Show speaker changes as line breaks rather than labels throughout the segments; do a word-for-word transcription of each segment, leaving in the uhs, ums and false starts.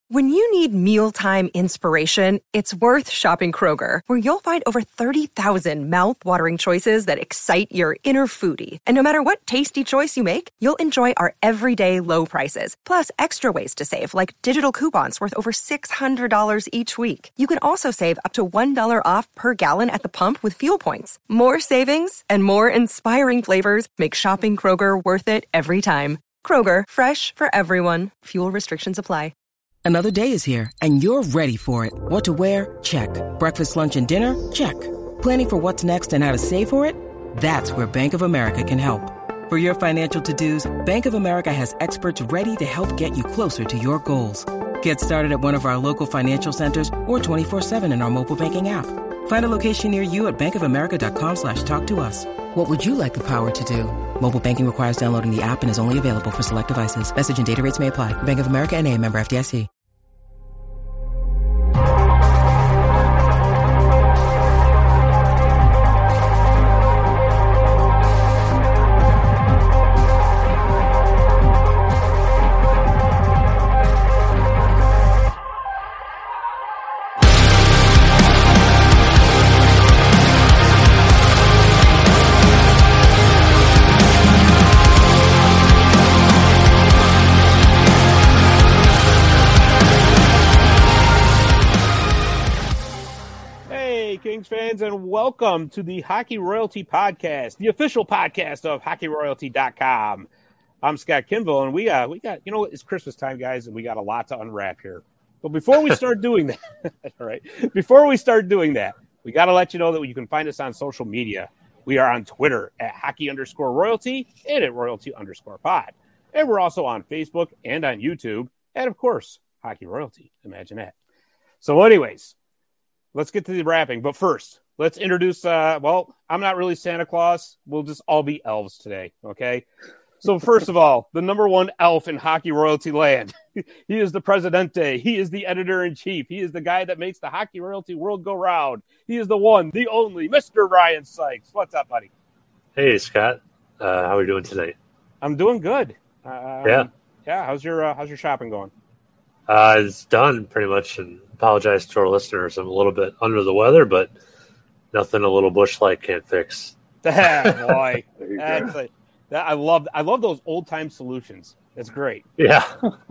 When you need mealtime inspiration, it's worth shopping Kroger, where you'll find over thirty thousand mouth-watering choices that excite your inner foodie. And no matter what tasty choice you make, you'll enjoy our everyday low prices, plus extra ways to save, like digital coupons worth over six hundred dollars each week. You can also save up to one dollar off per gallon at the pump with fuel points. More savings and more inspiring flavors make shopping Kroger worth it every time. Kroger, fresh for everyone. Fuel restrictions apply.
Another day is here, and you're ready for it. What to wear? Check. Breakfast, lunch, and dinner? Check. Planning for what's next and how to save for it? That's where Bank of America can help. For your financial to-dos, Bank of America has experts ready to help get you closer to your goals. Get started at one of our local financial centers or twenty-four seven in our mobile banking app. Find a location near you at bankofamerica.com slash talk to us. What would you like the power to do? Mobile banking requires downloading the app and is only available for select devices. Message and data rates may apply. Bank of America N A, member F D I C.
Kings fans, and welcome to the Hockey Royalty Podcast, the official podcast of hockey royalty dot com. I'm Scott Kimball, and we uh we got you know it's Christmas time, guys, and we got a lot to unwrap here. But before we start doing that, all right, before we start doing that, we got to let you know that you can find us on social media. We are on Twitter at hockey underscore royalty and at royalty underscore pod, and we're also on Facebook and on YouTube, and of course, Hockey Royalty. Imagine that. So, anyways. Let's get to the wrapping. But first, let's introduce, uh, well, I'm not really Santa Claus. We'll just all be elves today, okay? So first of all, the number one elf in hockey royalty land. He is the Presidente. He is the editor-in-chief. He is the guy that makes the hockey royalty world go round. He is the one, the only, Mister Ryan Sykes. What's up, buddy?
Hey, Scott. Uh, how are we doing tonight?
I'm doing good. Um,
yeah.
Yeah, how's your uh, how's your shopping going?
Uh, it's done pretty much, and apologize to our listeners. I'm a little bit under the weather, but nothing a little Busch Light can't fix.
Ah, boy, that's a, that, I love I love those old time solutions. That's great.
Yeah.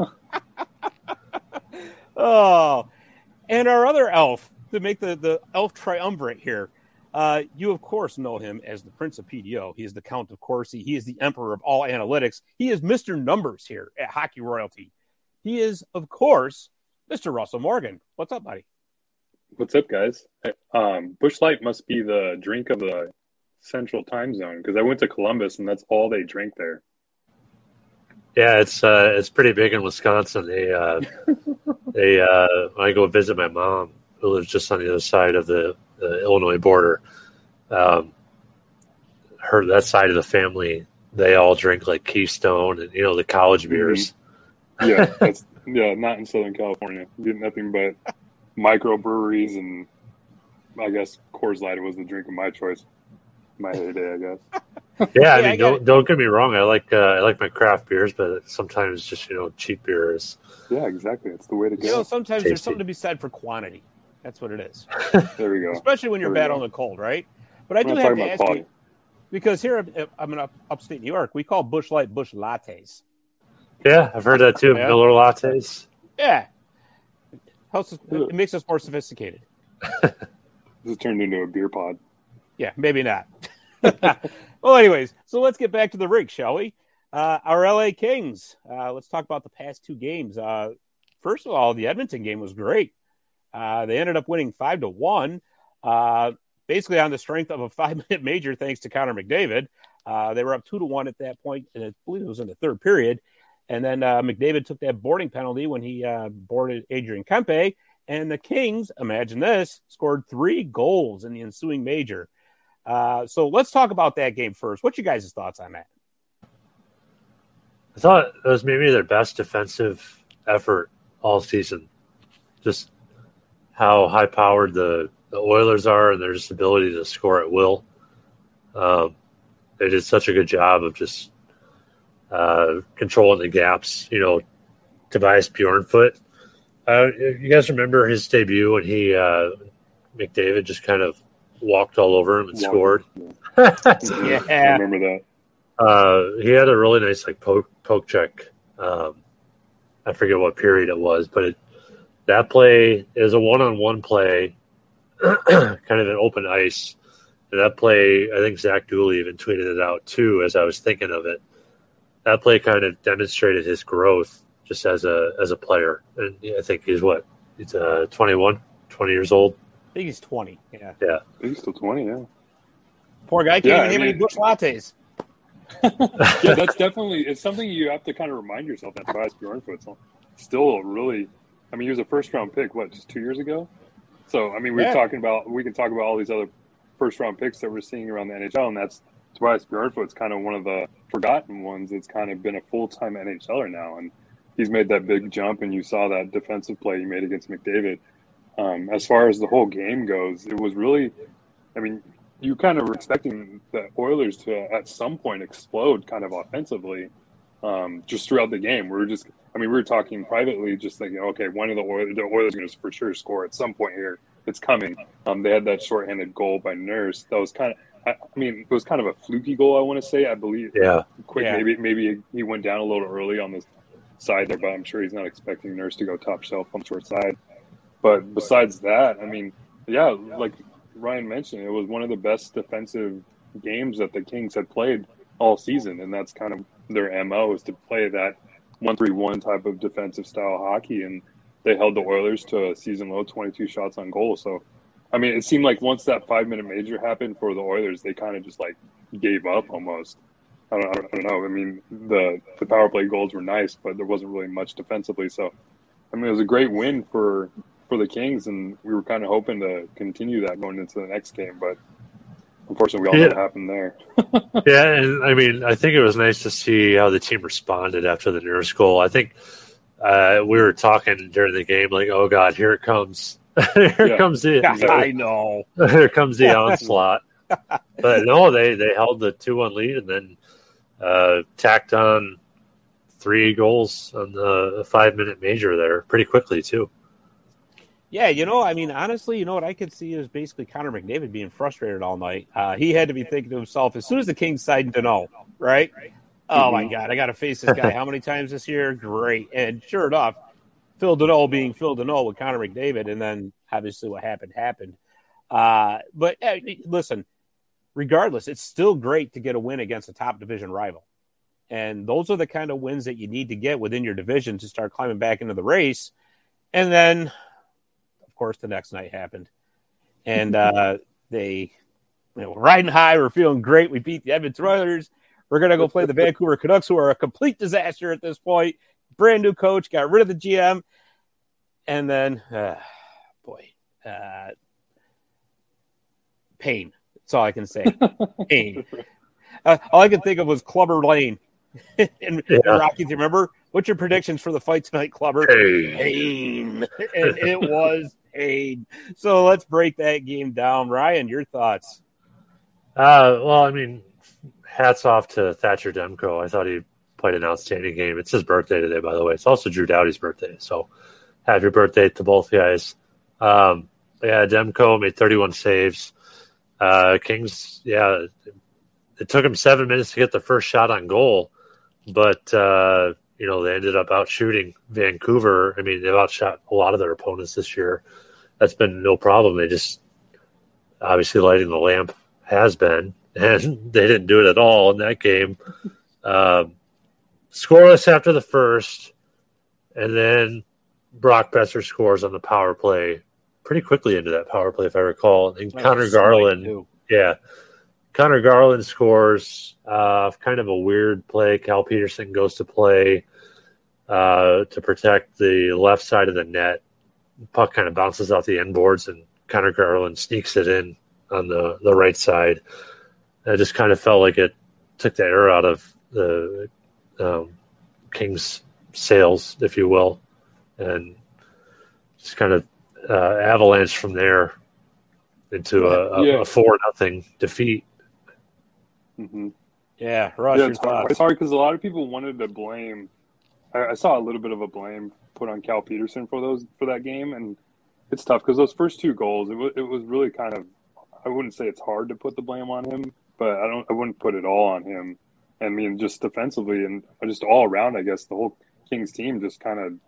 Oh, and our other elf to make the the elf triumvirate here. Uh, you of course know him as the Prince of P D O. He is the Count of Corsi. He is the Emperor of all analytics. He is Mister Numbers here at Hockey Royalty. He is, of course, Mister Russell Morgan. What's up, buddy?
What's up, guys? Um, Busch Light must be the drink of the central time zone because I went to Columbus and that's all they drink there.
Yeah, it's uh, it's pretty big in Wisconsin. They uh, they uh, when I go visit my mom, who lives just on the other side of the, the Illinois border. Um, her that side of the family, they all drink like Keystone and you know the college beers.
Mm-hmm. Yeah, that's yeah, not in Southern California. You get nothing but microbreweries and I guess Coors Light was the drink of my choice. My heyday, I guess.
Yeah, I mean, I don't don't get me wrong. I like uh, I like my craft beers, but sometimes just you know cheap beers.
Yeah, exactly. It's the way to go.
You know, sometimes
Tasty.
There's something to be said for quantity. That's what it is.
There we go.
Especially when you're
there
battling the cold, right? But I
I'm
do
not
have
talking
to
about
ask
quality.
you because here I'm in up, upstate New York. We call Busch Light Busch Lattes.
Yeah, I've heard that too.
Yeah.
Miller lattes.
Yeah, helps us, it makes us more sophisticated.
This turned into a beer pod.
Yeah, maybe not. Well, anyways, so let's get back to the rig, shall we? Uh, our L A Kings. Uh, let's talk about the past two games. Uh, first of all, the Edmonton game was great. Uh, they ended up winning five to one, uh, basically on the strength of a five-minute major, thanks to Connor McDavid. Uh, they were up two to one at that point, and I believe it was in the third period. And then uh, McDavid took that boarding penalty when he uh, boarded Adrian Kempe. And the Kings, imagine this, scored three goals in the ensuing major. Uh, so let's talk about that game first. What's your guys' thoughts on that?
I thought it was maybe their best defensive effort all season. Just how high-powered the, the Oilers are and their just ability to score at will. Um, they did such a good job of just uh, controlling the gaps. You know, Tobias Bjornfoot, Uh, you guys remember his debut when he uh, McDavid just kind of walked all over him and
Walked.
scored?
Yeah.
I remember that.
Uh, he had a really nice like poke poke check. Um, I forget what period it was, but it, that play is a one on one play, kind of an open ice. And that play, I think Zach Dooley even tweeted it out too. As I was thinking of it, that play kind of demonstrated his growth just as a as a player. And I think he's what he's uh, twenty-one, twenty years old.
I think he's twenty. Yeah.
Yeah.
He's still twenty. Yeah.
Poor guy can't
Yeah,
even
I
have any
mean-
bush lattes.
Yeah, that's definitely it's something you have to kind of remind yourself that Tobias Bjornfot's still really. I mean, he was a first round pick. What, just two years ago? So I mean, we're
Yeah.
talking about we can talk about all these other first round picks that we're seeing around the N H L, and that's Tobias Bjornfot's kind of one of the forgotten ones. It's kind of been a full time N H L er now, and he's made that big jump. And you saw that defensive play he made against McDavid. Um, as far as the whole game goes, it was really. I mean, you kind of were expecting the Oilers to at some point explode kind of offensively um, just throughout the game. We were just, I mean, we were talking privately, just thinking, okay, one of the Oilers, the Oilers are going to for sure score at some point here. It's coming. Um, they had that shorthanded goal by Nurse. That was kind of, I, I mean, it was kind of a fluky goal, I want to say. I believe.
Yeah.
Quick,
Yeah.
maybe maybe he went down a little early on the side there, but I'm sure he's not expecting Nurse to go top shelf on the short side. But besides that, I mean, yeah, like Ryan mentioned, it was one of the best defensive games that the Kings had played all season, and that's kind of their M O is to play that one three one type of defensive style hockey, and they held the Oilers to a season low twenty-two shots on goal. So, I mean, it seemed like once that five-minute major happened for the Oilers, they kind of just, like, gave up almost. I don't, I don't, I don't know. I mean, the, the power play goals were nice, but there wasn't really much defensively. So, I mean, it was a great win for – for the Kings, and we were kind of hoping to continue that going into the next game, but unfortunately we all
Yeah.
know what happened there.
Yeah, and I mean, I think it was nice to see how the team responded after the Nurse goal. I think uh, we were talking during the game, like, "Oh God, here it comes! here
Yeah.
comes the
I know.
here comes the onslaught." But no, they they held the two one lead and then uh, tacked on three goals on the five minute major there pretty quickly too.
Yeah, you know, I mean, honestly, you know what I could see is basically Connor McDavid being frustrated all night. Uh, he had to be thinking to himself, as soon as the Kings signed Danault, right? Oh, my God, I got to face this guy how many times this year? Great. And sure enough, Phil Danault being Phil Danault with Connor McDavid, and then obviously what happened happened. Uh, but uh, listen, regardless, it's still great to get a win against a top division rival. And those are the kind of wins that you need to get within your division to start climbing back into the race. And then, of course, the next night happened. And uh, they you know, were riding high. We're feeling great. We beat the Edmonton Oilers. We're going to go play the Vancouver Canucks, who are a complete disaster at this point. Brand new coach, got rid of the G M. And then, uh, boy, uh, pain. That's all I can say. Pain. Uh, all I could think of was Clubber Lane. and,
Yeah.
and Rocky, do you remember? What's your predictions for the fight tonight, Clubber?
Hey.
Pain. And it was pain. So let's break that game down. Ryan, your thoughts?
Uh, well, I mean, hats off to Thatcher Demko. I thought he played an outstanding game. It's his birthday today, by the way. It's also Drew Doughty's birthday. So happy birthday to both guys. Um, yeah, Demko made thirty-one saves. Uh, Kings, yeah, it took him seven minutes to get the first shot on goal, but, uh, you know, they ended up out shooting Vancouver. I mean, they've outshot a lot of their opponents this year. That's been no problem. They just obviously lighting the lamp has been, and they didn't do it at all in that game. Um, scoreless after the first, and then Brock Besser scores on the power play pretty quickly into that power play, if I recall. And
That
Connor
was a slight,
Garland,
too.
yeah, Connor Garland scores. Uh, kind of a weird play. Cal Peterson goes to play uh, to protect the left side of the net. Puck kind of bounces off the end boards, and Connor Garland sneaks it in on the, the right side. And it just kind of felt like it took the air out of the um, Kings' sails, if you will, and just kind of uh, avalanche from there into a,
Yeah.
a, a four nothing defeat.
Mm-hmm.
Yeah, Rush,
Yeah,
your
it's hard,
thoughts?
it's hard because a lot of people wanted to blame. I, I saw a little bit of a blame put on Cal Peterson for those for that game, and it's tough because those first two goals, it was it was really kind of, I wouldn't say it's hard to put the blame on him, but I don't I wouldn't put it all on him. I mean, just defensively and just all around, I guess the whole Kings team just kind of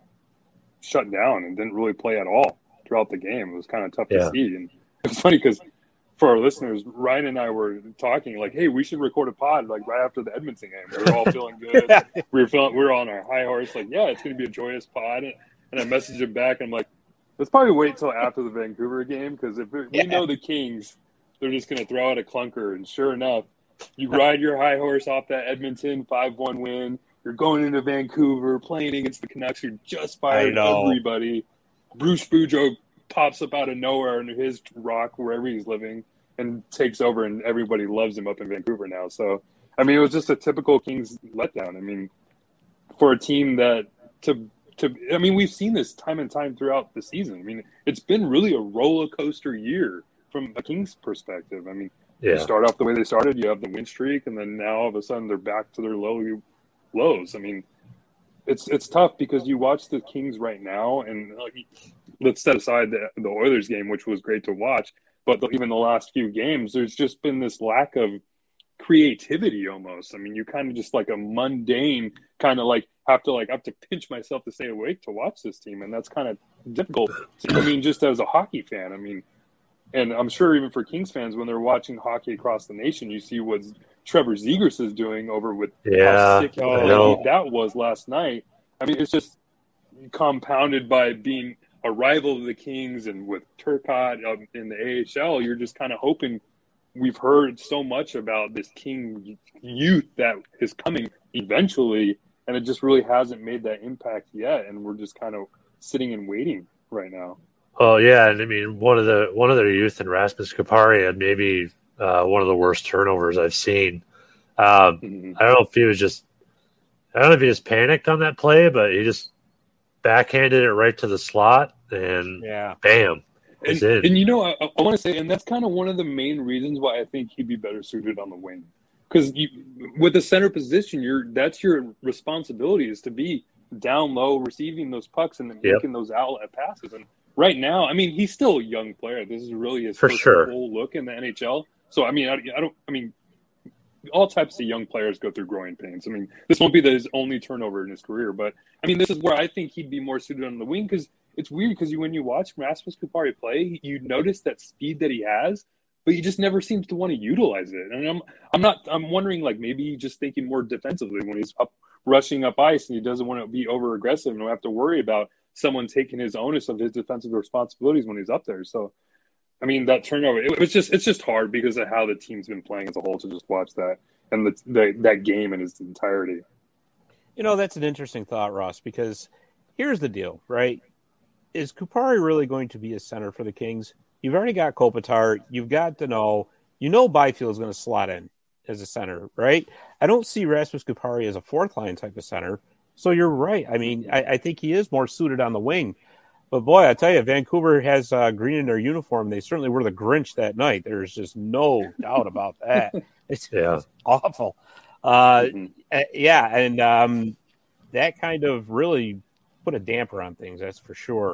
shut down and didn't really play at all throughout the game. It was kind of tough
yeah.
to see, and it was funny because for our listeners, Ryan and I were talking like, "Hey, we should record a pod like right after the Edmonton game." We were all feeling good. we were feeling we were on our high horse, like, "Yeah, it's going to be a joyous pod." And I messaged him back. And I'm like, "Let's probably wait till after the Vancouver game because if it, yeah. we know the Kings, they're just going to throw out a clunker." And sure enough, you ride your high horse off that Edmonton five one win. You're going into Vancouver, playing against the Canucks. You just fired everybody. Bruce Boudreau pops up out of nowhere into his rock wherever he's living and takes over, and everybody loves him up in Vancouver now. So, I mean, it was just a typical Kings letdown. I mean, for a team that to to I mean, we've seen this time and time throughout the season. I mean, it's been really a roller coaster year from a Kings perspective. I mean, yeah. you start off the way they started, you have the win streak, and then now all of a sudden they're back to their low lows. I mean, it's it's tough because you watch the Kings right now, and like, let's set aside the, the Oilers game, which was great to watch, but the, even the last few games, there's just been this lack of creativity almost. I mean, you kind of just like a mundane kind of like have to like have to pinch myself to stay awake to watch this team, and that's kind of difficult. I mean, just as a hockey fan, I mean, and I'm sure even for Kings fans, when they're watching hockey across the nation, you see what Trevor Zegras is doing over with
yeah,
how sick oh, that was last night. I mean, it's just compounded by being a rival of the Kings, and with Turcotte um, in the A H L, you're just kind of hoping. We've heard so much about this King youth that is coming eventually, and it just really hasn't made that impact yet, and we're just kind of sitting and waiting right now.
Oh yeah, and I mean one of the one of their youth and Rasmus Kupari had maybe uh, one of the worst turnovers I've seen. Um, mm-hmm. I don't know if he was just I don't know if he just panicked on that play, but he just backhanded it right to the slot, and
yeah,
bam.
And, and you know, I, I want to say, and that's kind of one of the main reasons why I think he'd be better suited on the wing, because with the center position, you're that's your responsibility is to be down low, receiving those pucks and
yep.
making those outlet passes. And right now, I mean, he's still a young player. This is really his
For
first
sure.
full look in the N H L. So I mean, I, I don't. I mean, all types of young players go through growing pains. I mean, this won't be his only turnover in his career, but I mean, this is where I think he'd be more suited on the wing because. It's weird because you, when you watch Rasmus Kupari play, you notice that speed that he has, but he just never seems to want to utilize it. And I'm, I'm not, I'm wondering like maybe he's just thinking more defensively when he's up rushing up ice and he doesn't want to be over aggressive and don't have to worry about someone taking his onus of his defensive responsibilities when he's up there. So, I mean, that turnover, it, it was just, it's just hard because of how the team's been playing as a whole to just watch that and the, the that game in its entirety.
You know, that's an interesting thought, Ross, because here's the deal, right? Is Kupari really going to be a center for the Kings? You've already got Kopitar. You've got Danault. You know Byfield is going to slot in as a center, right? I don't see Rasmus Kupari as a fourth-line type of center. So you're right. I mean, I, I think he is more suited on the wing. But, boy, I tell you, Vancouver has uh, green in their uniform. They certainly were the Grinch that night. There's just no doubt about that. It's,
yeah.
it's awful. Uh,
mm-hmm.
Yeah, and um, that kind of really – put a damper on things, that's for sure.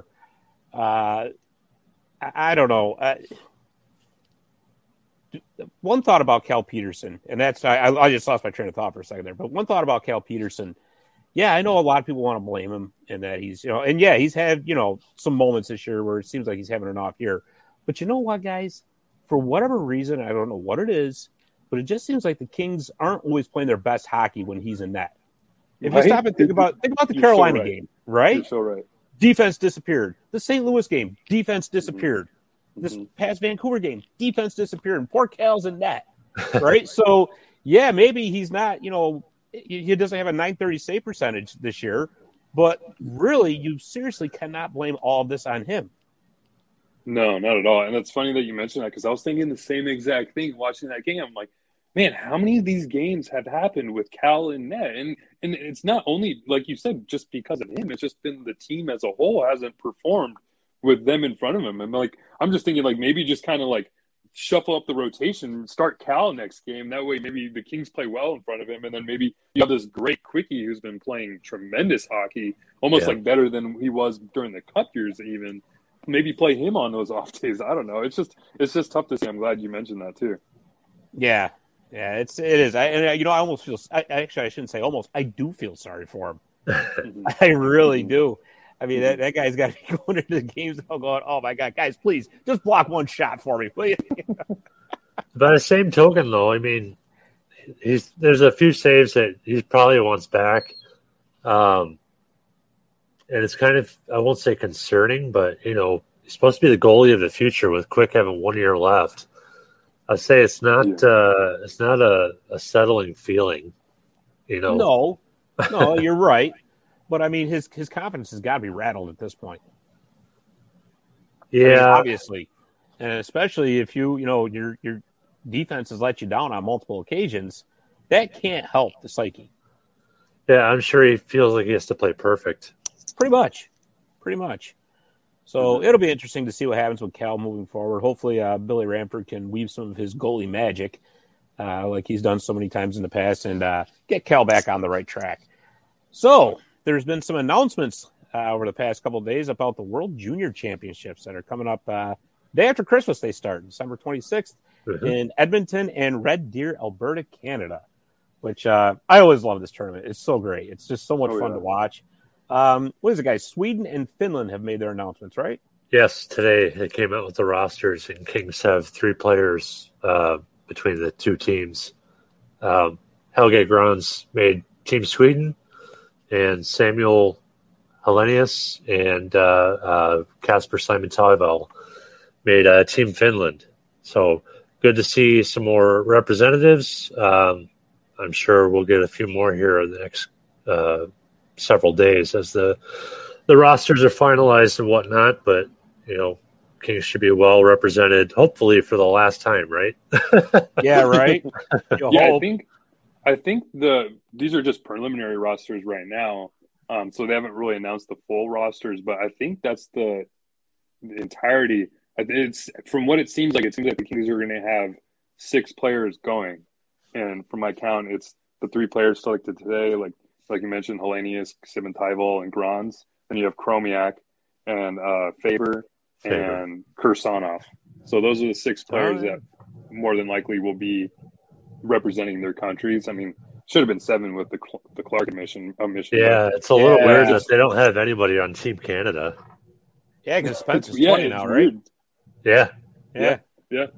Uh, I, I don't know. Uh, one thought about Cal Peterson, and that's I, I just lost my train of thought for a second there. But one thought about Cal Peterson, yeah, I know a lot of people want to blame him, and that he's you know, and yeah, he's had you know some moments this year where it seems like he's having an off year. But you know what, guys? For whatever reason, I don't know what it is, but it just seems like the Kings aren't always playing their best hockey when he's in net. If right? you stop and think about think about the
You're
Carolina
so right.
game, right?
You're so right.
Defense disappeared. The Saint Louis game, defense disappeared.
Mm-hmm.
This past Vancouver game, defense disappeared. And poor Cal's in net, right? So, yeah, maybe he's not, you know, he doesn't have a nine thirty save percentage this year, but really, you seriously cannot blame all of this on him.
No, not at all. And it's funny that you mentioned that because I was thinking the same exact thing watching that game. I'm like, man, how many of these games have happened with Cal in net? And and it's not only, like you said, just because of him. It's just been the team as a whole hasn't performed with them in front of him. And like, I'm just thinking like maybe just kind of like shuffle up the rotation, start Cal next game. That way maybe the Kings play well in front of him, and then maybe you have this great quickie who's been playing tremendous hockey, almost
Yeah.
like better than he was during the Cup years even. Maybe play him on those off days. I don't know. It's just it's just tough to see. I'm glad you mentioned that too.
Yeah, yeah, it's it is. I and you know I almost feel. I, actually, I shouldn't say almost. I do feel sorry for him. I really do. I mean, that, that guy's got to be going into the games now going, "Oh my God, guys, please just block one shot for me, please."
By the same token, though, I mean, he's there's a few saves that he probably wants back, um, and it's kind of I won't say concerning, but you know, he's supposed to be the goalie of the future with Quick having one year left. I say it's not
Yeah.
uh, it's not a, a settling feeling, you know.
No, no, you're right. But I mean, his his confidence has got to be rattled at this point. I mean,
Yeah,
obviously, and especially if you you know your your defense has let you down on multiple occasions, that can't help the psyche.
yeah, I'm sure he feels like he has to play perfect.
Pretty much, pretty much. So it'll be interesting to see what happens with Cal moving forward. Hopefully, uh, Billy Ramford can weave some of his goalie magic, uh, like he's done so many times in the past, and uh, get Cal back on the right track. So there's been some announcements uh, over the past couple of days about the World Junior Championships that are coming up uh, day after Christmas. They start December twenty-sixth
Mhm.
in Edmonton and Red Deer, Alberta, Canada. Which uh, I always love this tournament. It's so great. It's just so much
Oh,
fun
yeah.
to watch. Um, what is it, guys? Sweden and Finland have made their announcements, right?
Yes, today they came out with the rosters, and Kings have three players uh, between the two teams. Um, Helge Grans made Team Sweden, and Samuel Hellenius and uh, uh, Kasper Simon Toivonen made uh, Team Finland. So good to see some more representatives. Um, I'm sure we'll get a few more here in the next uh, several days as the the rosters are finalized and whatnot. But you know, Kings should be well represented, hopefully for the last time, right?
Yeah, right. You
Yeah, I
hope.
think I think the these are just preliminary rosters right now, um, so they haven't really announced the full rosters. But I think that's the, the entirety. It's from what it seems like. It seems like the Kings are going to have six players going, and from my count, it's the three players selected today, like like you mentioned, Hellenius, Simon Toivonen, and Grans. Then you have Chromiak and uh, Faber
Faber.
and Kursanov. So those are the six players
Oh, yeah.
that more than likely will be representing their countries. I mean, should have been seven with the the Clark mission. Uh, mission
Yeah, it's a little
Yeah.
weird that they don't have anybody on Team Canada.
Yeah, because Spence is
yeah,
twenty
it's
now, right?
weird.
Yeah,
Yeah.
Yeah,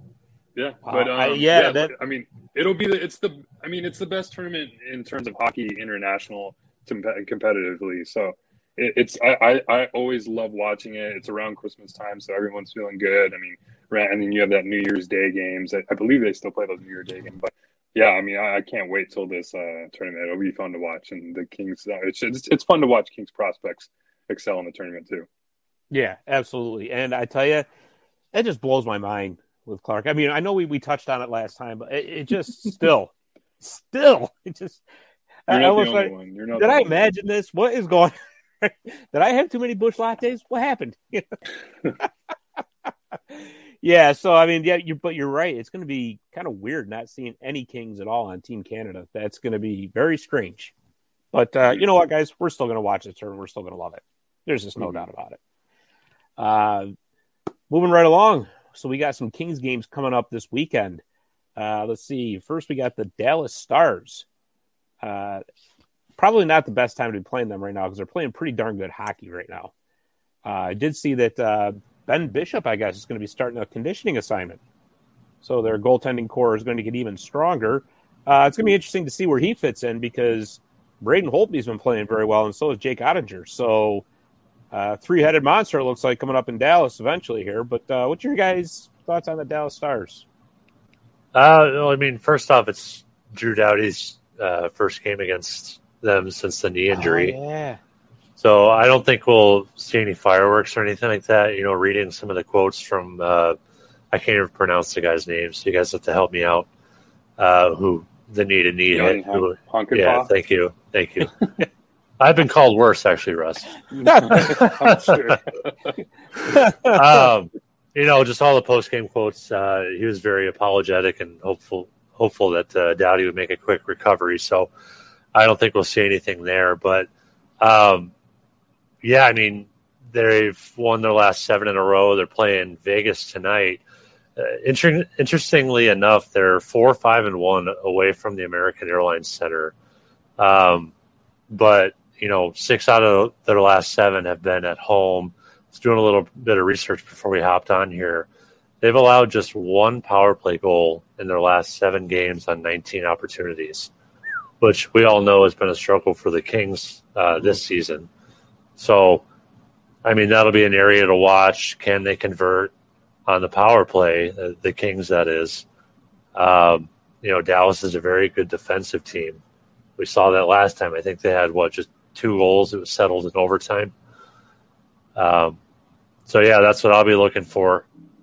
yeah,
Wow.
but um,
I-
yeah,
yeah, that-
I mean, it'll be the it's the I mean, it's the best tournament in terms of hockey international com- competitively. So it, it's I, I I always love watching it. It's around Christmas time, so everyone's feeling good. I mean, right, and then you have that New Year's Day games. I, I believe they still play those New Year's Day games, but yeah, I mean, I, I can't wait till this uh, tournament. It'll be fun to watch, and the Kings. Uh, it's, it's it's fun to watch Kings prospects excel in the tournament too.
Yeah, absolutely. And I tell you, it just blows my mind with Clark. I mean, I know we, we touched on it last time, but it, it just still, still, it just.
You're
I
not
almost
the only
like,
one. You're not.
did
the
I
only one.
imagine this? What is going on? Did I have too many Busch lattes? What happened? Yeah, so I mean, yeah, you but you're right. It's going to be kind of weird not seeing any Kings at all on Team Canada. That's going to be very strange. But uh, you know what, guys? We're still going to watch this tournament. We're still going to love it. There's just no
Mhm.
doubt about it. Uh, moving right along. So we got some Kings games coming up this weekend. Uh, let's see. First, we got the Dallas Stars. Uh, probably not the best time to be playing them right now because they're playing pretty darn good hockey right now. Uh, I did see that uh, Ben Bishop, I guess, is going to be starting a conditioning assignment. So their goaltending core is going to get even stronger. Uh, it's going to be interesting to see where he fits in because Braden Holtby's been playing very well, and so is Jake Ottinger. So uh, three-headed monster, it looks like, coming up in Dallas eventually here. But uh, what's your guys' thoughts on the Dallas Stars?
Uh, well, I mean, first off, it's Drew Doughty's uh, first game against them since the knee injury.
Oh, yeah.
So I don't think we'll see any fireworks or anything like that. You know, reading some of the quotes from, uh, I can't even pronounce the guy's name, so you guys have to help me out, uh, who the knee to knee
Johnny
hit. Who,
Hon-
yeah,
Honkenpaw?
thank you. Thank you. I've been called worse, actually, Russ.
I'm sure.
um, you know, just all the post game quotes. Uh, he was very apologetic and hopeful, hopeful that uh, Dowdy would make a quick recovery. So I don't think we'll see anything there. But um, yeah, I mean, they've won their last seven in a row. They're playing Vegas tonight. Uh, inter- interestingly enough, they're four, five, and one away from the American Airlines Center. Um, but you know, six out of their last seven have been at home. I was doing a little bit of research before we hopped on here. They've allowed just one power play goal in their last seven games on nineteen opportunities, which we all know has been a struggle for the Kings uh, this season. So, I mean, that'll be an area to watch. Can they convert on the power play, uh, the Kings, that is? Um, you know, Dallas is a very good defensive team. We saw that last time. I think they had, what, just two goals. It was settled in overtime. Um, so, yeah, that's what I'll be looking for.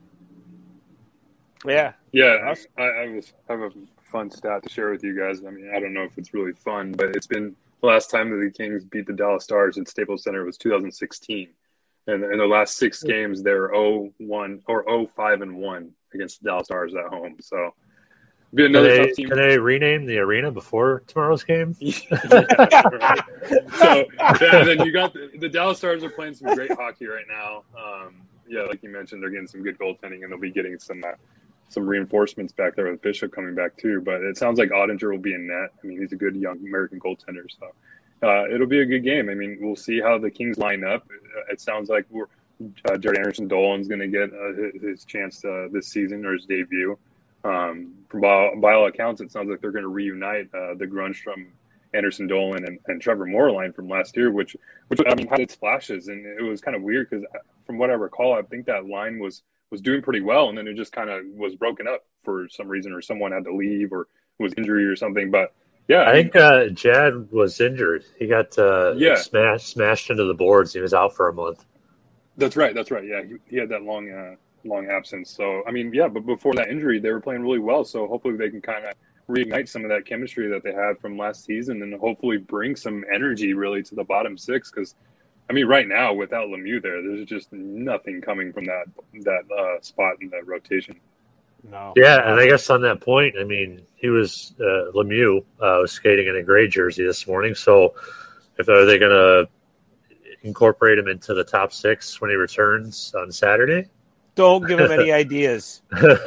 Yeah.
Yeah, I, I, was, I have a fun stat to share with you guys. I mean, I don't know if it's really fun, but it's been the last time that the Kings beat the Dallas Stars at Staples Center was two thousand sixteen. And in the last six games, they're oh one or oh five and one against the Dallas Stars at home. So, be another
can, they,
tough team.
Can they rename the arena before tomorrow's game?
yeah, right. So, yeah, and then you got the, the Dallas Stars are playing some great hockey right now. Um, yeah, like you mentioned, they're getting some good goaltending, and they'll be getting some uh, some reinforcements back there with Bishop coming back too. But it sounds like Ottinger will be in net. I mean, he's a good young American goaltender, so. Uh, it'll be a good game. I mean, we'll see how the Kings line up. It sounds like we're, uh, Jared Anderson-Dolan's going to get uh, his, his chance uh, this season or his debut. Um, from by, by all accounts, it sounds like they're going to reunite uh, the Grunstrom, Anderson-Dolan, and, and Trevor Moore line from last year, which, which I mean, had its flashes. And it was kind of weird because from what I recall, I think that line was, was doing pretty well. And then it just kind of was broken up for some reason, or someone had to leave or was injury or something. But yeah,
I think uh, Jad was injured. He got uh,
yeah.
smashed smashed into the boards. He was out for a month.
That's right. That's right. Yeah, he, he had that long, uh, long absence. So I mean, yeah, but before that injury, they were playing really well. So hopefully they can kind of reignite some of that chemistry that they had from last season, and hopefully bring some energy really to the bottom six. Because I mean, right now without Lemieux there, there's just nothing coming from that that uh, spot in the rotation.
No.
Yeah, and I guess on that point, I mean, he was uh, Lemieux uh, was skating in a gray jersey this morning. So, if are they going to incorporate him into the top six when he returns on Saturday?
Don't give him any ideas.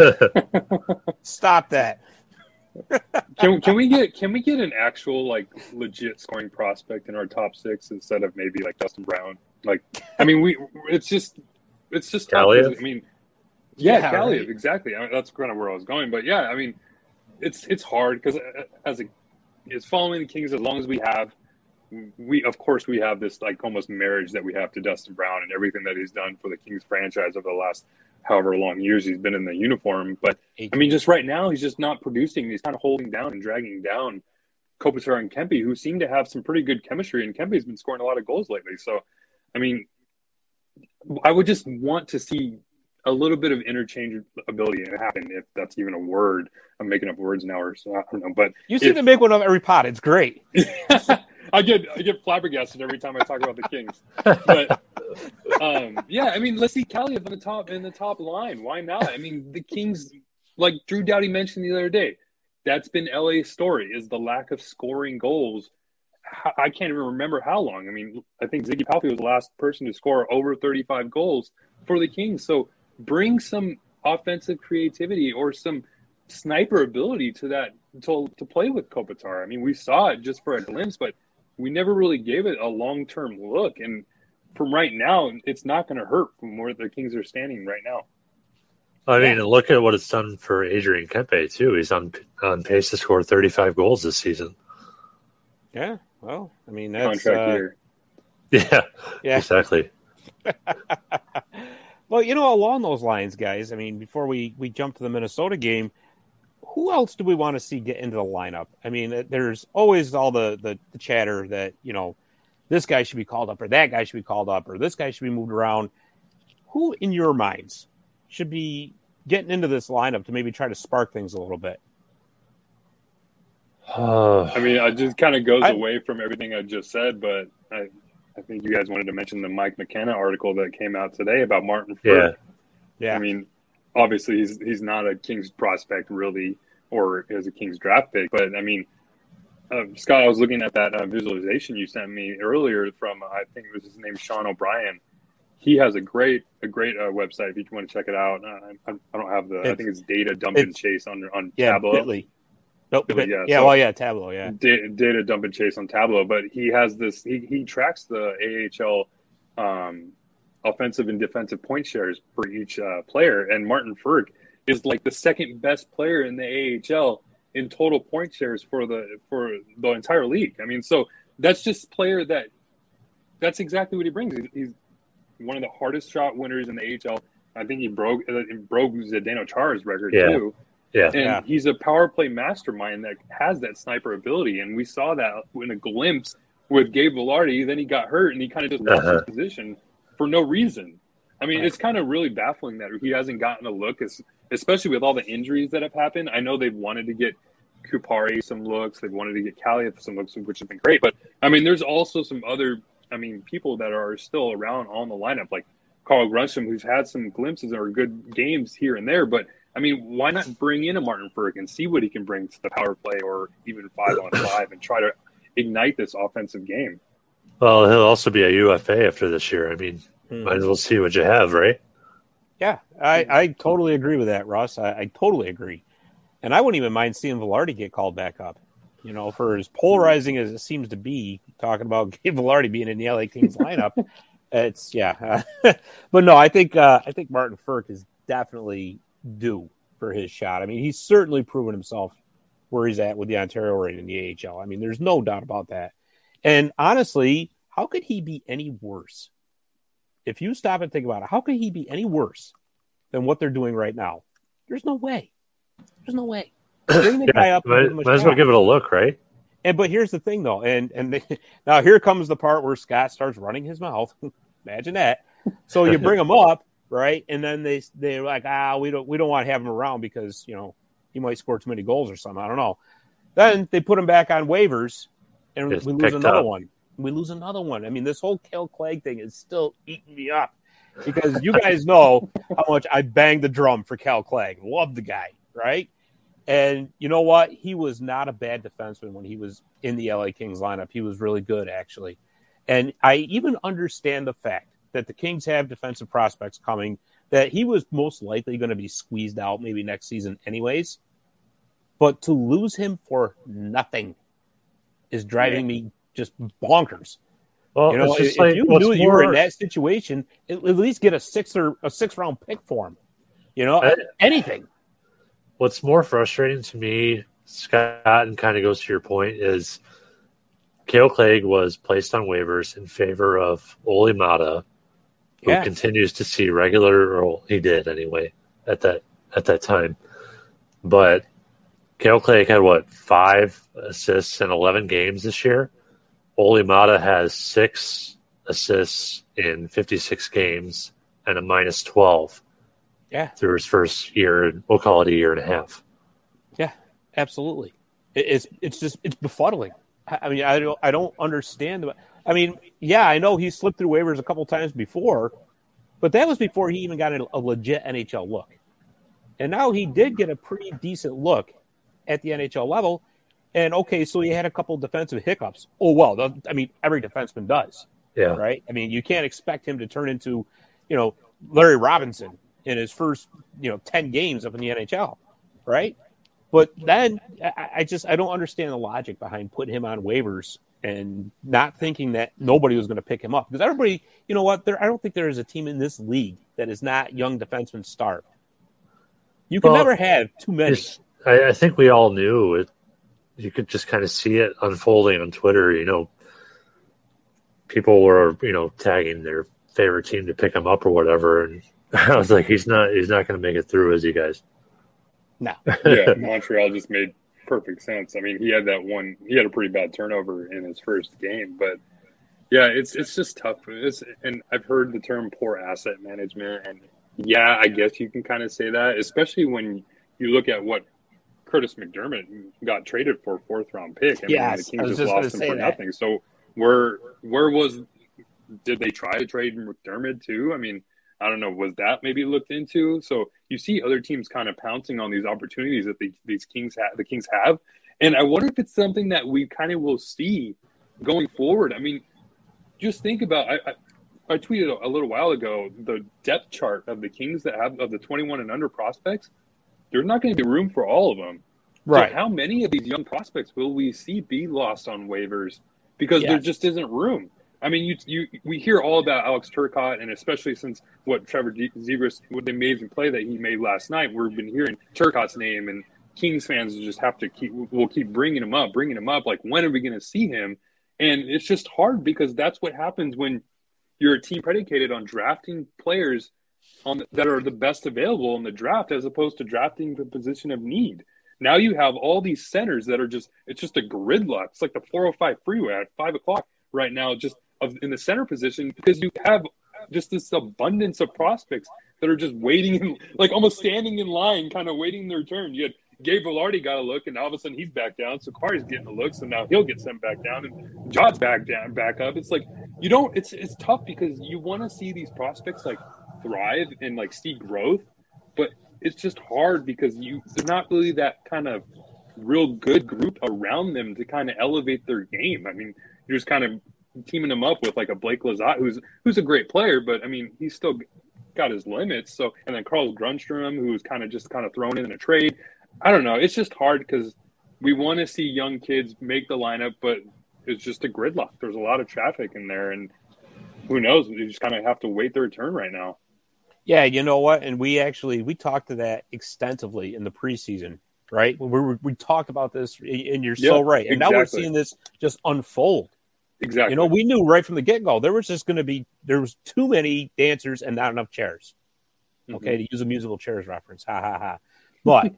Stop that.
can can we get can we get an actual like legit scoring prospect in our top six instead of maybe like Dustin Brown? Like, I mean, we it's just it's just tough. I mean. Yeah, yeah Kaliev, right. Exactly. I mean, that's kind of where I was going. But yeah, I mean, it's it's hard because as a is following the Kings as long as we have, we of course we have this like almost marriage that we have to Dustin Brown and everything that he's done for the Kings franchise over the last however long years he's been in the uniform. But I mean, just right now he's just not producing. He's kind of holding down and dragging down Kopitar and Kempe, who seem to have some pretty good chemistry, and Kempe's been scoring a lot of goals lately. So, I mean, I would just want to see a little bit of interchangeability happen, if that's even a word. I'm making up words now, or so I don't know. But
you seem
if,
to make one of every pot. It's great.
I get I get flabbergasted every time I talk about the Kings. But um, yeah, I mean, let's see Kaliev in the top in the top line. Why not? I mean, the Kings, like Drew Doughty mentioned the other day, that's been L A's story, is the lack of scoring goals. I can't even remember how long. I mean, I think Ziggy Palffy was the last person to score over thirty-five goals for the Kings. So bring some offensive creativity or some sniper ability to that to, to play with Kopitar. I mean, we saw it just for a glimpse, but we never really gave it a long-term look. And from right now, it's not going to hurt from where the Kings are standing right now.
I mean, look at what it's done for Adrian Kempe, too. He's on on pace to score thirty-five goals this season.
Yeah, well, I mean, that's...
Contract
uh,
year.
Yeah,
yeah,
exactly.
Well, you know, along those lines, guys, I mean, before we, we jump to the Minnesota game, who else do we want to see get into the lineup? I mean, there's always all the, the, the chatter that, you know, this guy should be called up or that guy should be called up or this guy should be moved around. Who, in your minds, should be getting into this lineup to maybe try to spark things a little bit?
Uh,
I mean, it just kind of goes
I,
away from everything I just said, but I, I think you guys wanted to mention the Mike McKenna article that came out today about Martin Frick.
Yeah.
I mean, obviously he's he's not a Kings prospect really, or as a Kings draft pick, but I mean, uh, Scott, I was looking at that uh, visualization you sent me earlier from I think it was his name Sean O'Brien. He has a great a great uh, website if you want to check it out. Uh, I, I don't have the it's, I think it's Data Dump and Chase on on
yeah,
Tableau.
Bitly. Nope,
Bitly,
yeah,
yeah,
yeah,
so,
well, yeah, Tableau, yeah.
Data, data Dump and Chase on Tableau, but he has this. He, he tracks the A H L um, offensive and defensive point shares for each uh, player, and Martin Ferg is like the second best player in the A H L in total point shares for the for the entire league. I mean, so that's just player that that's exactly what he brings. He's, he's one of the hardest shot winners in the A H L. I think he broke uh, broke Zdeno Chara's record
yeah.
too.
Yeah,
and
yeah.
he's a power play mastermind that has that sniper ability, and we saw that in a glimpse with Gabe Vilardi. Then he got hurt, and he kind of just lost
uh-huh.
his position for no reason. I mean,
Right.
it's kind of really baffling that he hasn't gotten a look, especially with all the injuries that have happened. I know they've wanted to get Kupari some looks, they've wanted to get Kaliyev some looks, which has been great. But I mean, there's also some other, I mean, people that are still around on the lineup, like Carl Grunstrom, who's had some glimpses or good games here and there. But I mean, why not bring in a Martin Ferg and see what he can bring to the power play or even five on five and try to ignite this offensive game?
Well, he'll also be a U F A after this year. I mean, hmm. might as well see what you have, right?
Yeah, I, I totally agree with that, Russ. I, I totally agree. And I wouldn't even mind seeing Vilardi get called back up. You know, for as polarizing as it seems to be, talking about Gabe Vilardi being in the L A Kings lineup, it's, yeah. But no, I think uh, I think Martin Ferg is definitely due for his shot. I mean, he's certainly proven himself where he's at with the Ontario Reign in the A H L. I mean, there's no doubt about that. And honestly, how could he be any worse? If you stop and think about it, how could he be any worse than what they're doing right now? There's no way. There's no way. Bring the
yeah,
guy up.
Might, might as well give it a look, right?
And but here's the thing, though, and and they, now here comes the part where Scott starts running his mouth. Imagine that. So you bring him up, right? And then they they're like, ah, we don't we don't want to have him around because you know he might score too many goals or something. I don't know. Then they put him back on waivers, and
It's
we lose another
up.
one. We lose another one. I mean, this whole Kale Clague thing is still eating me up because you guys know how much I banged the drum for Cal Clague. Love the guy, right? And you know what? He was not a bad defenseman when he was in the L A Kings lineup. He was really good, actually. And I even understand the fact that the Kings have defensive prospects coming, that he was most likely going to be squeezed out maybe next season anyways. But to lose him for nothing is driving me just bonkers.
Well,
you know,
it's just
if
like,
you
what's
knew you were
more-
in that situation, at least get a six or a six round pick for him. You know,
I-
anything.
What's more frustrating to me, Scott, and kind of goes to your point, is Kale Clague was placed on waivers in favor of Ole Mata, who
Yeah.
continues to see regular, or he did anyway at that at that time. But Kale Clague had what, five assists in eleven games this year. Ole Mata has six assists in fifty-six games and a minus twelve.
Yeah.
Through his first year, we'll call it a year and a half.
Yeah, absolutely. It, it's it's just it's befuddling. I, I mean, I don't I don't understand. The, I mean, yeah, I know he slipped through waivers a couple times before, but that was before he even got a, a legit N H L look. And now he did get a pretty decent look at the N H L level. And okay, so he had a couple defensive hiccups. Oh well, the, I mean, every defenseman does.
Yeah.
Right. I mean, you can't expect him to turn into, you know, Larry Robinson in his first, you know, ten games up in the N H L, right? But then I, I just I don't understand the logic behind putting him on waivers and not thinking that nobody was going to pick him up, because everybody, you know what? There, I don't think there is a team in this league that is not young defensemen starved. You can
Well,
never have too many.
It's- I, I think we all knew it. You could just kind of see it unfolding on Twitter. You know, people were, you know, tagging their favorite team to pick him up or whatever, and I was like, he's not, he's not going to make it through, is he, guys?
No.
Yeah, Montreal just made perfect sense. I mean, he had that one. He had a pretty bad turnover in his first game, but yeah, it's it's just tough. It's, and I've heard the term poor asset management, and yeah, I guess you can kind of say that, especially when you look at what Curtis McDermott got traded for, fourth round pick. I
Yes,
mean,
I
the
was
Kings
just
just
gonna
lost him
say
for
that.
nothing. So where where was did they try to trade McDermott too? I mean, I don't know, was that maybe looked into? So you see other teams kind of pouncing on these opportunities that the, these Kings have, the Kings have. And I wonder if it's something that we kind of will see going forward. I mean, just think about, I, I, I tweeted a, a little while ago, the depth chart of the Kings that have, of the twenty-one and under prospects, there's not going to be room for all of them.
Right.
So how many of these young prospects will we see be lost on waivers because
yes.
there just isn't room? I mean, you you we hear all about Alex Turcotte, and especially since what Trevor Zegras, what the amazing play that he made last night, we've been hearing Turcotte's name, and Kings fans just have to keep, we'll keep bringing him up, bringing him up. Like, when are we going to see him? And it's just hard because that's what happens when you're a team predicated on drafting players on the, that are the best available in the draft, as opposed to drafting the position of need. Now you have all these centers that are just, it's just a gridlock. It's like the four oh five freeway at five o'clock right now, just of, in the center position, because you have just this abundance of prospects that are just waiting, in, like almost standing in line, kind of waiting their turn. You had Gabe Velarde got a look, and all of a sudden he's back down. So Sakari's getting a look, so now he'll get sent back down, and John's back down, back up. It's like you don't. It's it's tough because you want to see these prospects like thrive and like see growth, but it's just hard because you there's not really that kind of real good group around them to kind of elevate their game. I mean, you're just kind of teaming them up with like a Blake Lizotte, who's who's a great player, but I mean he's still got his limits. So and then Carl Grundstrom, who's kind of just kind of thrown in, in a trade. I don't know. It's just hard because we want to see young kids make the lineup, but it's just a gridlock. There's a lot of traffic in there, and who knows? You just kind of have to wait their turn right now.
Yeah, you know what? And we actually we talked to that extensively in the preseason, right? We we, we talked about this, and you're
yeah,
so right. And
exactly.
now we're seeing this just unfold.
Exactly.
You know, we knew right from the get-go there was just going to be there was too many dancers and not enough chairs. Okay, mm-hmm. to use a musical chairs reference, ha ha ha. But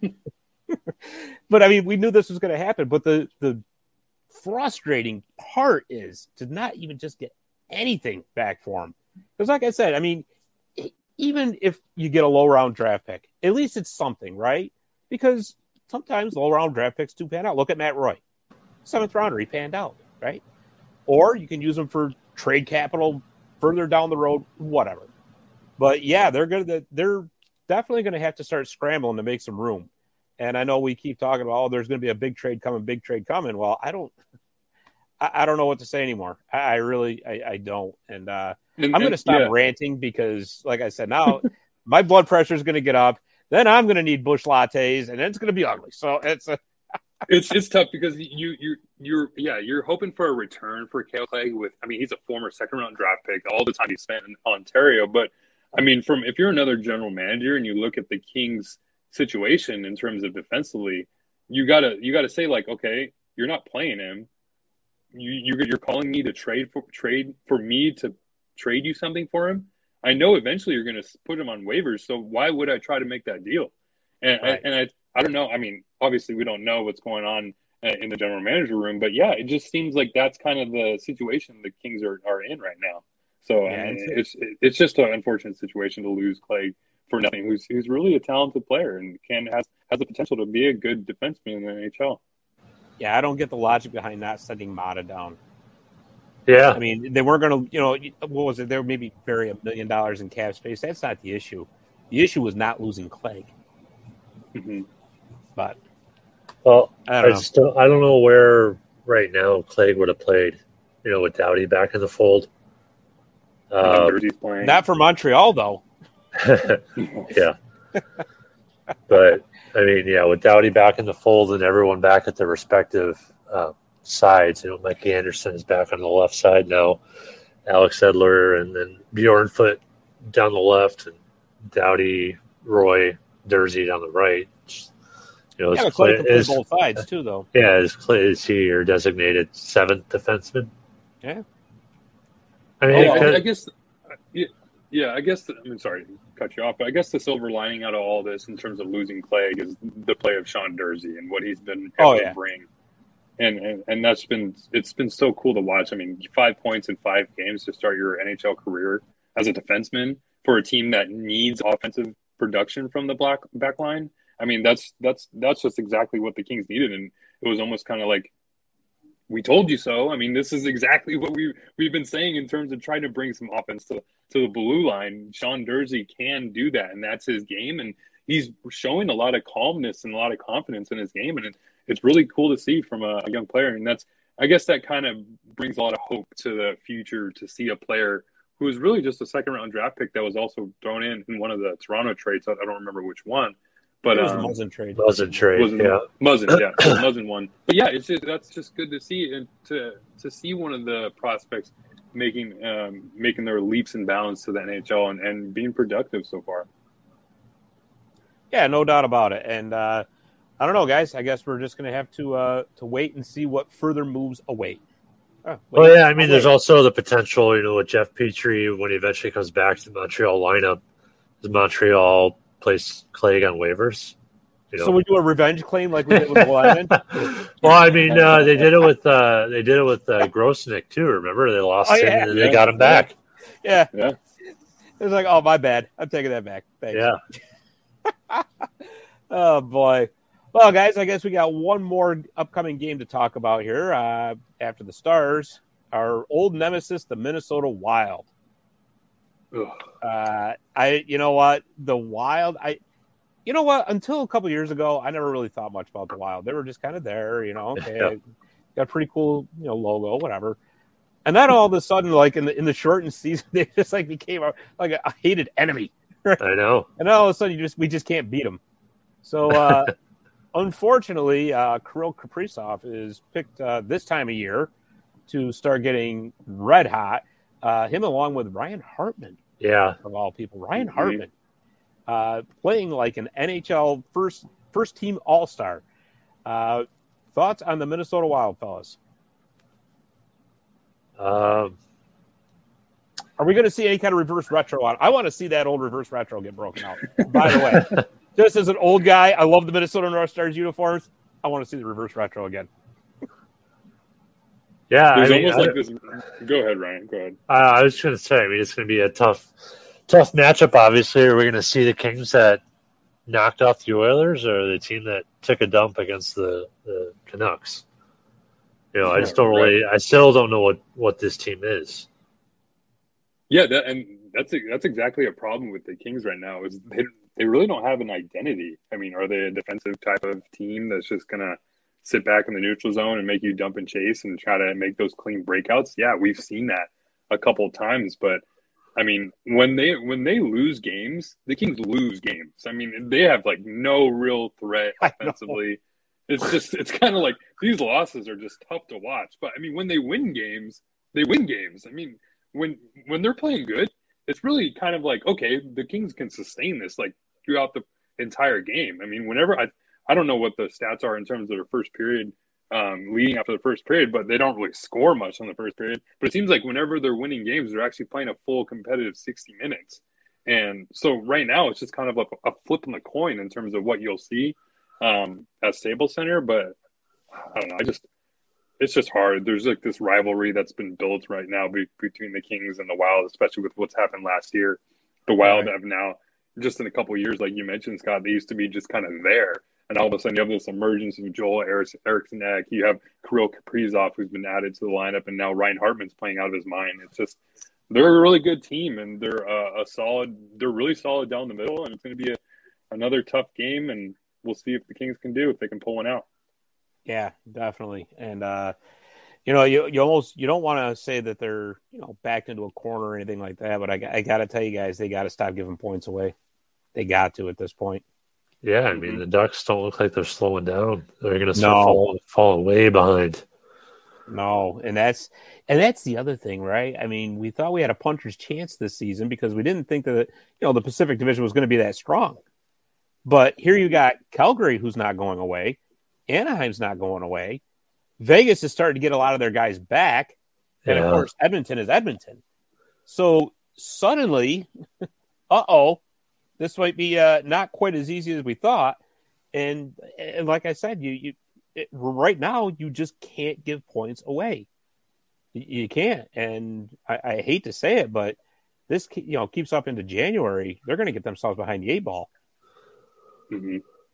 but I mean, we knew this was going to happen. But the the frustrating part is to not even just get anything back for him, because, like I said, I mean, even if you get a low round draft pick, at least it's something, right? Because sometimes low round draft picks do pan out. Look at Matt Roy, seventh rounder, he panned out, right? Or you can use them for trade capital further down the road, whatever. But yeah, they're gonna they're definitely going to have to start scrambling to make some room. And I know we keep talking about, oh, there's going to be a big trade coming, big trade coming. Well, I don't, I, I don't know what to say anymore. I, I really, I, I don't. And uh, and, I'm going to stop yeah. ranting because, like I said, now my blood pressure is going to get up. Then I'm going to need Busch lattes, and then it's going to be ugly. So it's a,
it's it's tough because you you you're yeah you're hoping for a return for Kale Clague with. I mean, he's a former second round draft pick. All the time he spent in Ontario, but I mean, from if you're another general manager and you look at the Kings situation in terms of defensively, you gotta you gotta say like, okay, you're not playing him. You you you're calling me to trade for trade for me to trade you something for him. I know eventually you're gonna put him on waivers, so why would I try to make that deal? And right. I, and I I don't know. I mean, obviously we don't know what's going on in the general manager room, but yeah, it just seems like that's kind of the situation the Kings are, are in right now. So yeah, I mean, it's it's just an unfortunate situation to lose Clague for nothing. Who's who's really a talented player and can has has the potential to be a good defenseman in the N H L.
Yeah, I don't get the logic behind not sending Mata down.
Yeah,
I mean, they weren't going to, you know, what was it? They were maybe bury a million dollars in cap space. That's not the issue. The issue was not losing Clague.
Mm-hmm.
But
well,
I don't
I
know.
Still, I don't know where right now Clague would have played. You know, with Doughty back in the fold.
Uh,
not for Montreal, though.
Yeah. But, I mean, yeah, with Doughty back in the fold and everyone back at their respective uh, sides, you know, Mike Anderson is back on the left side now, Alex Edler, and then Bjornfoot down the left, and Doughty, Roy, Dursey down the right. You know,
yeah, Clay can play both sides, too, though.
Yeah, is, is he your designated seventh defenseman?
Yeah.
I mean,
oh,
could,
I guess, yeah, yeah, I guess, I mean, sorry to cut you off, but I guess the silver lining out of all this in terms of losing Clague is the play of Sean Dursey and what he's been able
oh, yeah.
to bring. And, and and that's been, it's been so cool to watch. I mean, five points in five games to start your N H L career as a defenseman for a team that needs offensive production from the black back line. I mean, that's, that's, that's just exactly what the Kings needed. And it was almost kind of like, we told you so. I mean, this is exactly what we we've been saying in terms of trying to bring some offense to to the blue line. Sean Durzi can do that, and that's his game. And he's showing a lot of calmness and a lot of confidence in his game, and it, it's really cool to see from a, a young player. And that's, I guess, that kind of brings a lot of hope to the future to see a player who was really just a second round draft pick that was also thrown in in one of the Toronto trades. I, I don't remember which one. But
it was
um,
the Muzzin trade.
Muzzin trade,
Muzzin,
yeah.
Muzzin, yeah, Muzzin one. But yeah, it's just, that's just good to see, and to to see one of the prospects making um, making their leaps and bounds to the N H L and, and being productive so far.
Yeah, no doubt about it. And uh, I don't know, guys. I guess we're just going to have to uh, to wait and see what further moves await. Oh,
well, yeah, I mean, there's also the potential, you know, with Jeff Petrie when he eventually comes back to the Montreal lineup. Does Montreal place Clague on waivers? You know?
So we do a revenge claim like we did with Lyman?
Well, I mean, uh, they did it with uh, they did it with uh, Grosnick too. Remember, they lost
Oh,
him
yeah.
and then they got him back.
Yeah,
Yeah.
It was like, oh, my bad. I'm taking that back. Thanks.
Yeah.
Oh, boy. Well, guys, I guess we got one more upcoming game to talk about here uh, after the Stars. Our old nemesis, the Minnesota Wild. Uh, I, you know what, the Wild, I, you know what, until a couple years ago, I never really thought much about the Wild. They were just kind of there, you know, okay,
Yeah.
got a pretty cool, you know, logo, whatever. And then all of a sudden, like in the in the shortened season, they just like became a, like a, a hated enemy.
I know.
And then all of a sudden, you just we just can't beat them. So, uh, unfortunately, uh, Kirill Kaprizov is picked uh, this time of year to start getting red hot. Uh, him along with Ryan Hartman,
Yeah.
of all people. Ryan
Mhm.
Hartman uh, playing like an N H L first first team All Star. Uh, thoughts on the Minnesota Wild, fellas?
Um,
Are we going to see any kind of reverse retro on? I want to see that old reverse retro get broken out. By the way, just as an old guy, I love the Minnesota North Stars uniforms. I want to see the reverse retro again.
yeah.
There's
I mean,
almost
I,
like this. Go ahead, Ryan. Go ahead.
uh, I was going to say, I mean, it's going to be a tough, tough matchup. Obviously, are we going to see the Kings that knocked off the Oilers, or the team that took a dump against the, the Canucks? You know, I just don't really. I still don't know what, what this team is.
Yeah, that, and that's that's exactly a problem with the Kings right now. Is they they really don't have an identity. I mean, are they a defensive type of team that's just gonna sit back in the neutral zone and make you dump and chase and try to make those clean breakouts? Yeah, we've seen that a couple of times, but I mean, when they when they lose games, the Kings lose games. I mean, they have like no real threat offensively. It's just it's kind of like these losses are just tough to watch. But I mean, when they win games, they win games. I mean, when when they're playing good, it's really kind of like, okay, the Kings can sustain this like throughout the entire game. I mean, whenever I I don't know what the stats are in terms of their first period, um, leading after the first period, but they don't really score much on the first period. But it seems like whenever they're winning games, they're actually playing a full competitive sixty minutes. And so right now, it's just kind of like a flip on the coin in terms of what you'll see um, at Staples Center. But I don't know. I just it's just hard. There's like this rivalry that's been built right now be- between the Kings and the Wild, especially with what's happened last year. The Wild
Right.
have now, just in a couple of years, like you mentioned, Scott, they used to be just kind of there. And all of a sudden, you have this emergence of Joel Eriksson Ek. You have Kirill Kaprizov, who's been added to the lineup, and now Ryan Hartman's playing out of his mind. It's just they're a really good team, and they're uh, a solid. They're really solid down the middle, and it's going to be a, another tough game. And we'll see if the Kings can do if they can pull one out.
Yeah, definitely. And uh, you know, you you almost you don't want to say that they're you know backed into a corner or anything like that, but I I got to tell you guys, they got to stop giving points away. They got to at this point.
Yeah, I mean,
Mhm.
the Ducks don't look like they're slowing down. They're going to start
No.
falling, falling way behind.
No, and that's and that's the other thing, right? I mean, we thought we had a puncher's chance this season because we didn't think that you know the Pacific Division was going to be that strong. But here you got Calgary, who's not going away. Anaheim's not going away. Vegas is starting to get a lot of their guys back, and
Yeah.
of course, Edmonton is Edmonton. So suddenly, uh oh, this might be uh, not quite as easy as we thought. And and like I said, you you. It, right now, you just can't give points away. You, you can't, and I, I hate to say it, but this you know keeps up into January. They're going to get themselves behind the eight ball.
Mm-hmm.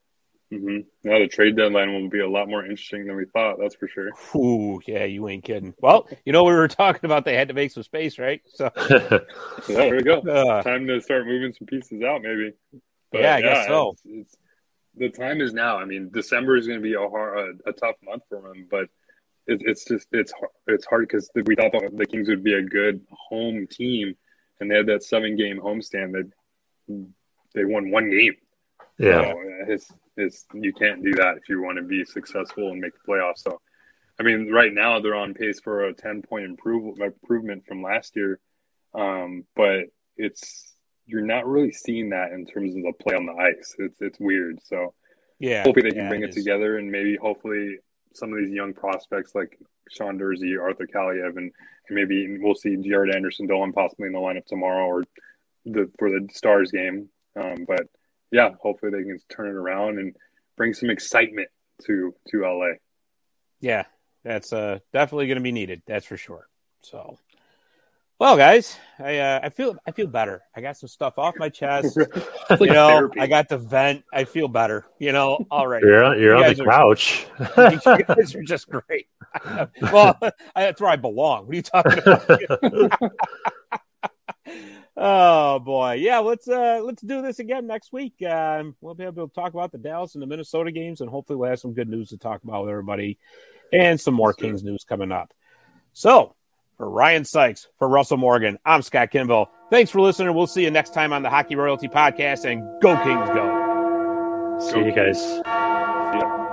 Mm-hmm. Now the trade deadline will be a lot more interesting than we thought. That's for sure.
Ooh, yeah, you ain't kidding. Well, you know, we were talking about they had to make some space, right? So
yeah, there we go.
Uh,
time to start moving some pieces out, maybe. But,
yeah, I yeah, guess so.
It's, it's, the time is now. I mean, December is going to be a hard, a, a tough month for them, but it, it's just it's it's hard because we thought the Kings would be a good home team, and they had that seven game homestand that they won one game.
Yeah,
so it's it's you can't do that if you want to be successful and make the playoffs. So, I mean, right now they're on pace for a ten point improve, improvement from last year, um, but it's. You're not really seeing that in terms of the play on the ice. It's it's weird. So
yeah,
hopefully they can
yeah,
bring it, it together, and maybe hopefully some of these young prospects like Sean Durzi, Arthur Kaliev, and, and maybe we'll see Jared Anderson Dolan possibly in the lineup tomorrow or the for the Stars game. Um, but yeah, hopefully they can turn it around and bring some excitement to to L A.
Yeah, that's uh, definitely going to be needed. That's for sure. So. Well, guys, I uh, I feel I feel better. I got some stuff off my chest.
like
you know,
therapy.
I got the vent. I feel better. You know, all right.
You're you're
you
on the
are,
couch.
You guys are just great. Well, that's where I belong. What are you talking about? Oh boy, yeah. Let's uh, let's do this again next week. Um, we'll be able to talk about the Dallas and the Minnesota games, and hopefully we'll have some good news to talk about with everybody, and some more Kings news coming up. So. For Ryan Sykes, for Russell Morgan, I'm Scott Kimball. Thanks for listening. We'll see you next time on the Hockey Royalty Podcast, and go Kings, go.
See you guys.
Yeah.